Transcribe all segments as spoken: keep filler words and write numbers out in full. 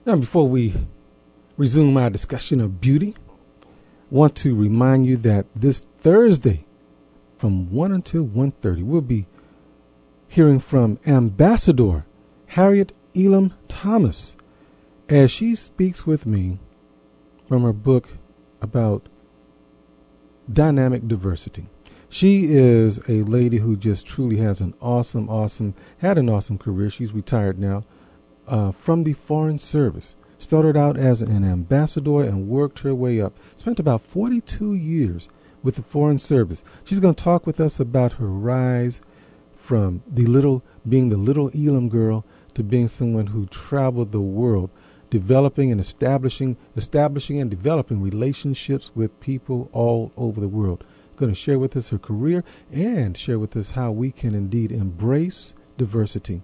Now, before we resume our discussion of beauty, I want to remind you that this Thursday from one until one thirty, we'll be hearing from Ambassador Harriet Elam Thomas as she speaks with me from her book about dynamic diversity. She is a lady who just truly has an awesome, awesome, had an awesome career. She's retired now uh, from the Foreign Service. Started out as an ambassador and worked her way up. Spent about forty-two years with the Foreign Service. She's going to talk with us about her rise from the little, being the little Elam girl to being someone who traveled the world, developing and establishing, establishing and developing relationships with people all over the world. Going to share with us her career and share with us how we can indeed embrace diversity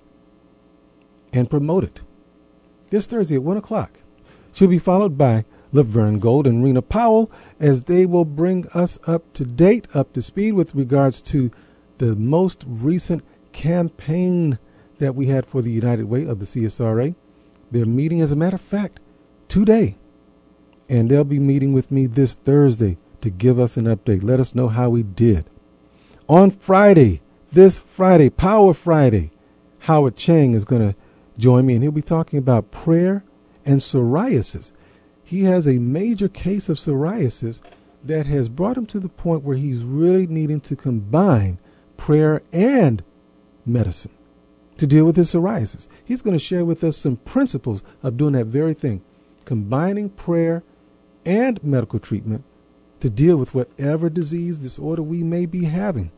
and promote it. This Thursday at one o'clock. She'll be followed by Laverne Gold and Rena Powell as they will bring us up to date, up to speed with regards to the most recent campaign that we had for the United Way of the C S R A. They're meeting, as a matter of fact, today. And they'll be meeting with me this Thursday to give us an update. Let us know how we did. On Friday, this Friday, Power Friday, Howard Chang is going to join me, and he'll be talking about prayer and psoriasis. He has a major case of psoriasis that has brought him to the point where he's really needing to combine prayer and medicine to deal with his psoriasis. He's going to share with us some principles of doing that very thing, combining prayer and medical treatment to deal with whatever disease, disorder we may be having.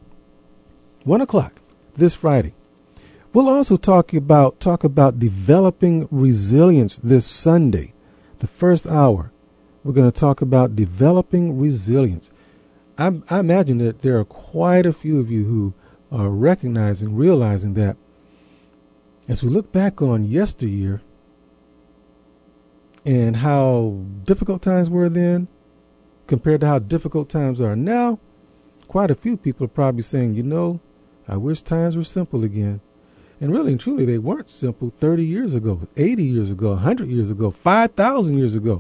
One o'clock this Friday. We'll also talk about talk about developing resilience this Sunday. The first hour, we're going to talk about developing resilience. I, I imagine that there are quite a few of you who are recognizing, realizing that as we look back on yesteryear and how difficult times were then compared to how difficult times are now, quite a few people are probably saying, you know, I wish times were simple again. And really and truly, they weren't simple thirty years ago, eighty years ago, one hundred years ago, five thousand years ago.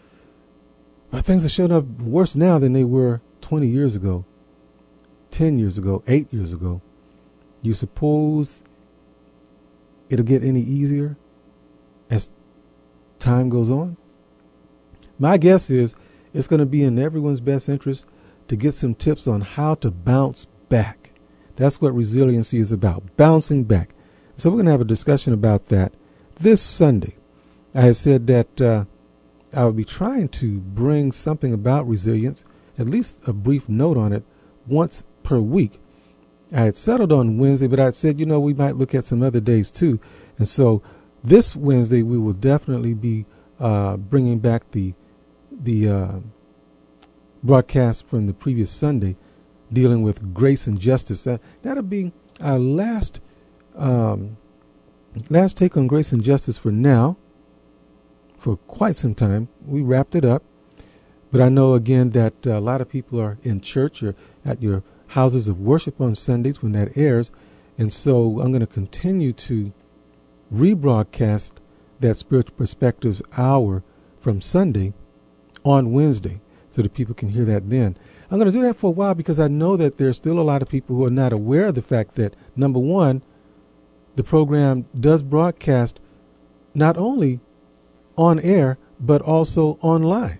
But things are showing up worse now than they were twenty years ago, ten years ago, eight years ago. You suppose it'll get any easier as time goes on? My guess is it's going to be in everyone's best interest to get some tips on how to bounce back. That's what resiliency is about, bouncing back. So we're going to have a discussion about that this Sunday. I had said that uh, I would be trying to bring something about resilience, at least a brief note on it, once per week. I had settled on Wednesday, but I had said, you know, we might look at some other days too. And so this Wednesday, we will definitely be uh, bringing back the the uh, broadcast from the previous Sunday, dealing with grace and justice. Uh, that'll be our last um, last take on grace and justice for now, for quite some time. We wrapped it up. But I know, again, that uh, a lot of people are in church or at your houses of worship on Sundays when that airs. And so I'm going to continue to rebroadcast that Spiritual Perspectives hour from Sunday on Wednesday so that people can hear that then. I'm going to do that for a while because I know that there's still a lot of people who are not aware of the fact that, number one, the program does broadcast not only on air, but also online.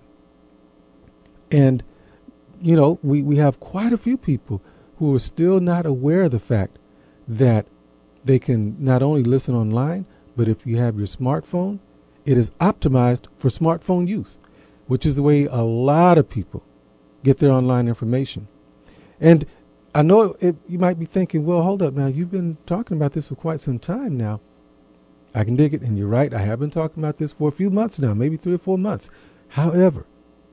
And, you know, we, we have quite a few people who are still not aware of the fact that they can not only listen online, but if you have your smartphone, it is optimized for smartphone use, which is the way a lot of people get their online information. And I know it, you might be thinking, well, hold up now. You've been talking about this for quite some time now. I can dig it. And you're right. I have been talking about this for a few months now, maybe three or four months. However,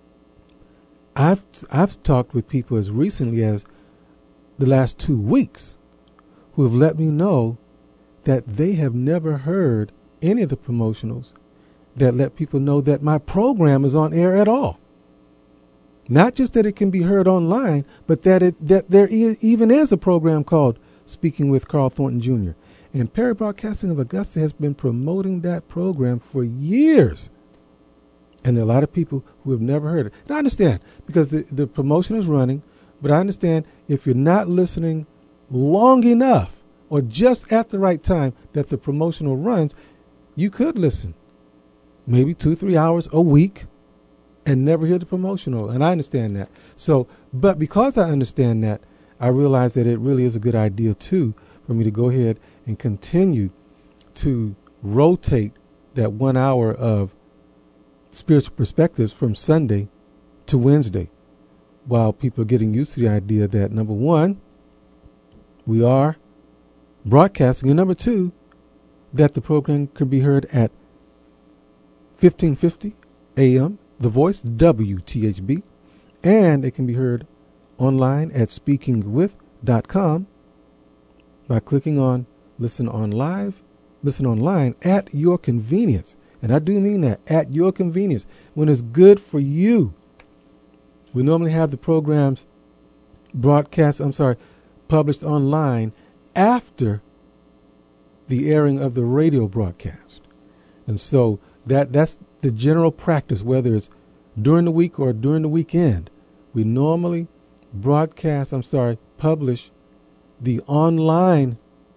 I've I've talked with people as recently as the last two weeks who have let me know that they have never heard any of the promotionals that let people know that my program is on air at all. Not just that it can be heard online, but that it that there is, even is a program called Speaking with Carl Thornton Junior And Perry Broadcasting of Augusta has been promoting that program for years. And there are a lot of people who have never heard it. Now, I understand, because the, the promotion is running, but I understand if you're not listening long enough or just at the right time that the promotional runs, you could listen maybe two, three hours a week and never hear the promotional. And I understand that. So, but because I understand that, I realize that it really is a good idea, too, for me to go ahead and continue to rotate that one hour of spiritual perspectives from Sunday to Wednesday, while people are getting used to the idea that, number one, we are broadcasting, and number two, that the program could be heard at fifteen fifty A M, The Voice, W T H B, and it can be heard online at speaking with dot com by clicking on Listen on Live, Listen Online at your convenience. And I do mean that, at your convenience, when it's good for you. We normally have the programs broadcast, I'm sorry, published online after the airing of the radio broadcast. And so that that's the general practice, whether it's during the week or during the weekend. We normally broadcast, I'm sorry, publish the online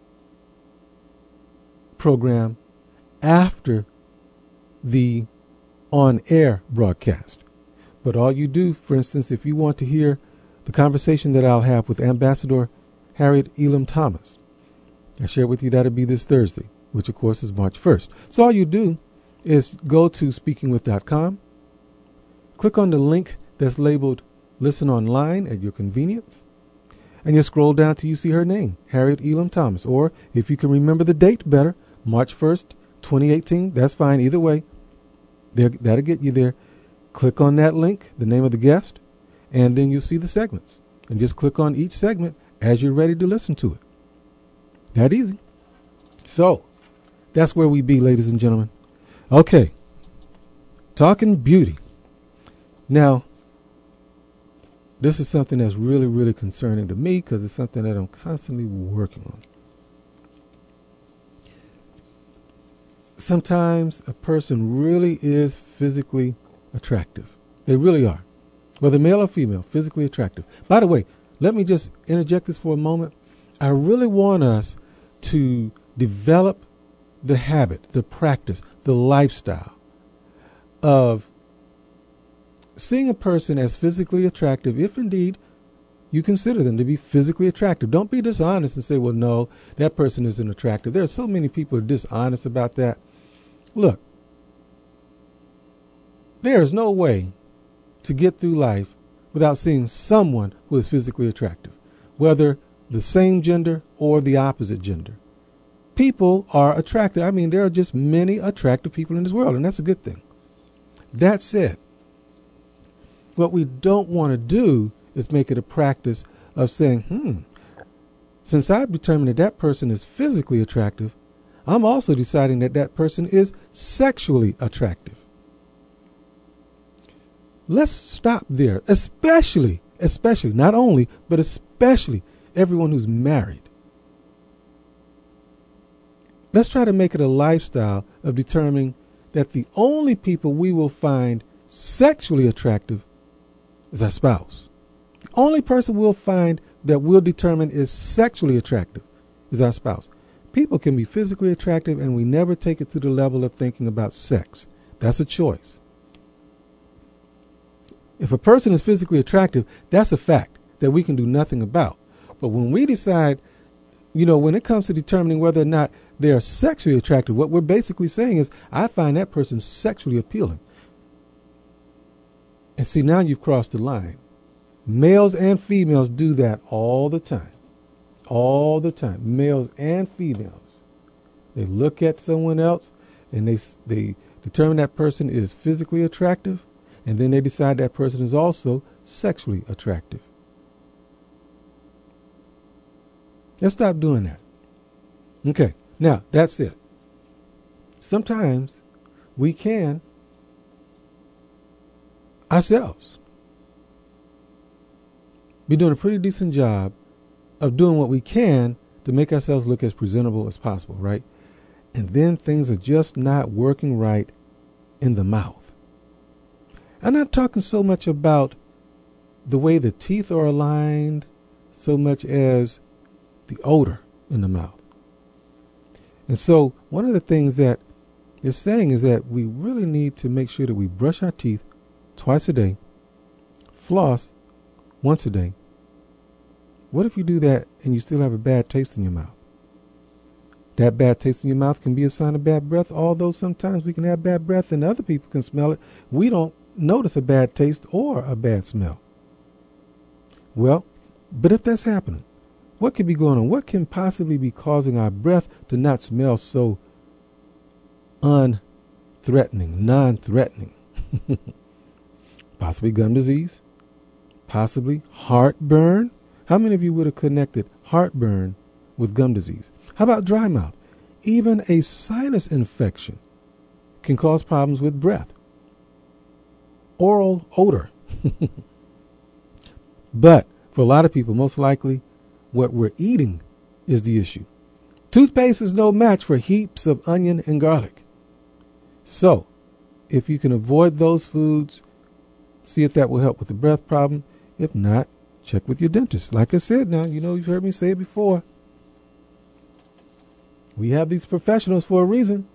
program after the on-air broadcast. But all you do, for instance, if you want to hear the conversation that I'll have with Ambassador Harriet Elam Thomas, I share with you that'll be this Thursday, which of course is March first. So all you do is go to speaking with dot com, click on the link that's labeled Listen Online at your convenience, and you scroll down till you see her name, Harriet Elam Thomas. Or if you can remember the date better, March first, twenty eighteen, that's fine. Either way, that'll get you there. Click on that link, the name of the guest, and then you'll see the segments. And just click on each segment as you're ready to listen to it. That easy. So, that's where we be, ladies and gentlemen. Okay. Talking beauty. Now, this is something that's really, really concerning to me because it's something that I'm constantly working on. Sometimes a person really is physically attractive. They really are. Whether male or female, physically attractive. By the way, let me just interject this for a moment. I really want us to develop the habit, the practice, the lifestyle of seeing a person as physically attractive, if indeed you consider them to be physically attractive. Don't be dishonest and say, well, no, that person isn't attractive. There are so many people who are dishonest about that. Look, there is no way to get through life without seeing someone who is physically attractive, whether the same gender or the opposite gender. People are attracted. I mean, there are just many attractive people in this world, and that's a good thing. That said, what we don't want to do is make it a practice of saying, hmm, since I've determined that that person is physically attractive, I'm also deciding that that person is sexually attractive. Let's stop there, especially, especially, not only, but especially everyone who's married. Let's try to make it a lifestyle of determining that the only people we will find sexually attractive is our spouse. The only person we'll find that we'll determine is sexually attractive is our spouse. People can be physically attractive and we never take it to the level of thinking about sex. That's a choice. If a person is physically attractive, that's a fact that we can do nothing about. But when we decide, you know, when it comes to determining whether or not they are sexually attractive, what we're basically saying is, I find that person sexually appealing. And see, now you've crossed the line. Males and females do that all the time. All the time. Males and females. They look at someone else and they they determine that person is physically attractive, and then they decide that person is also sexually attractive. Let's stop doing that. Okay, now that's it. Sometimes we can ourselves be doing a pretty decent job of doing what we can to make ourselves look as presentable as possible, right? And then things are just not working right in the mouth. I'm not talking so much about the way the teeth are aligned so much as the odor in the mouth. And so one of the things that they're saying is that we really need to make sure that we brush our teeth twice a day, floss once a day. What if you do that and you still have a bad taste in your mouth? That bad taste in your mouth can be a sign of bad breath, although sometimes we can have bad breath and other people can smell it. We don't notice a bad taste or a bad smell. Well, but if that's happening, what could be going on? What can possibly be causing our breath to not smell so unthreatening, non-threatening? Possibly gum disease, possibly heartburn. How many of you would have connected heartburn with gum disease? How about dry mouth? Even a sinus infection can cause problems with breath. Oral odor. But for a lot of people, most likely what we're eating is the issue. Toothpaste is no match for heaps of onion and garlic. So if you can avoid those foods, see if that will help with the breath problem. If not, check with your dentist. Like I said now, you know, you've heard me say it before. We have these professionals for a reason.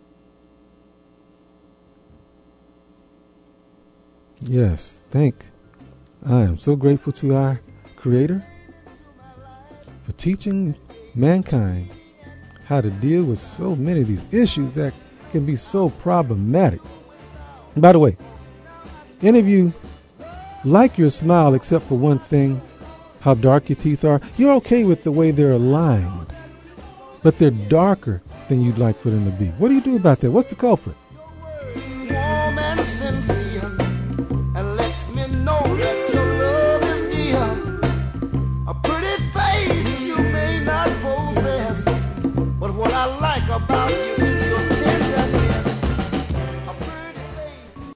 Yes, thank. I am so grateful to our Creator for teaching mankind how to deal with so many of these issues that can be so problematic. And by the way, any of you like your smile except for one thing, how dark your teeth are? You're okay with the way they're aligned, but they're darker than you'd like for them to be. What do you do about that? What's the culprit? Warm and sincere, and lets me know that your love is dear. A pretty face you may not possess, but what I like about you